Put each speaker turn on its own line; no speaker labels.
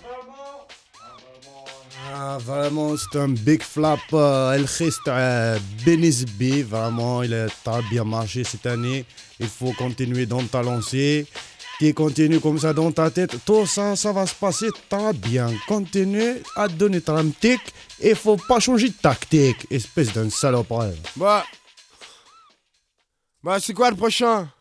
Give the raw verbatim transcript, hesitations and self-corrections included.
Ah, vraiment, c'est un big flop. euh, El Khist euh, Benizbi, vraiment, il a très bien marché cette année. Il faut continuer dans ta lancée. Qui continue comme ça dans ta tête, tout ça, ça va se passer très bien. Continue à donner ta tic et faut pas changer de tactique, espèce d'un salopard.
Bah, bah c'est quoi le prochain?